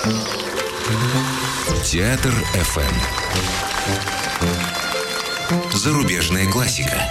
Театр ФМ. Зарубежная классика.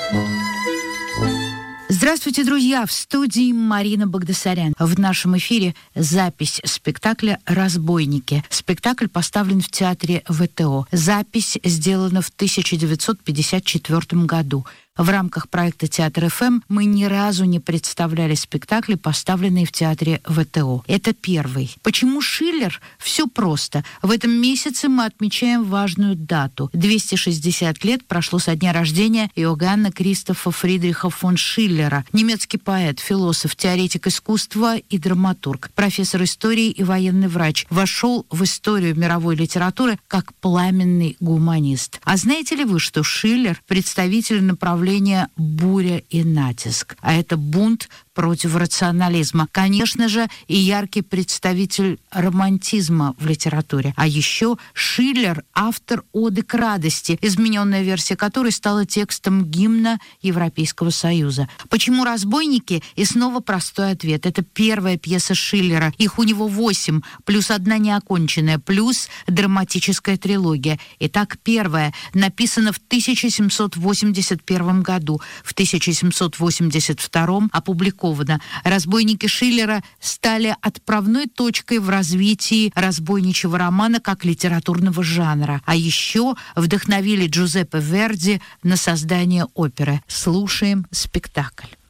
Здравствуйте, друзья! В студии Марина Багдасарян. В нашем эфире запись спектакля «Разбойники». Спектакль поставлен в театре ВТО. Запись сделана в 1954 году. В рамках проекта «Театр ФМ» мы ни разу не представляли спектакли, поставленные в театре ВТО. Это первый. Почему Шиллер? Все просто. В этом месяце мы отмечаем важную дату. 260 лет прошло со дня рождения Иоганна Кристофа Фридриха фон Шиллера. Немецкий поэт, философ, теоретик искусства и драматург, профессор истории и военный врач. Вошел в историю мировой литературы как пламенный гуманист. А знаете ли вы, что Шиллер – представитель направления «Буря и натиск», а это бунт против рационализма. Конечно же, и яркий представитель романтизма в литературе. А еще Шиллер – автор «Оды к радости», измененная версия которой стала текстом гимна Европейского Союза. Почему «Разбойники»? И снова простой ответ. Это первая пьеса Шиллера. Их у него 8, плюс одна неоконченная, плюс драматическая трилогия. Итак, первая написана в 1781 году. В 1782 опубликована. «Разбойники» Шиллера стали отправной точкой в развитии разбойничьего романа как литературного жанра. А еще вдохновили Джузеппе Верди на создание оперы. Слушаем спектакль.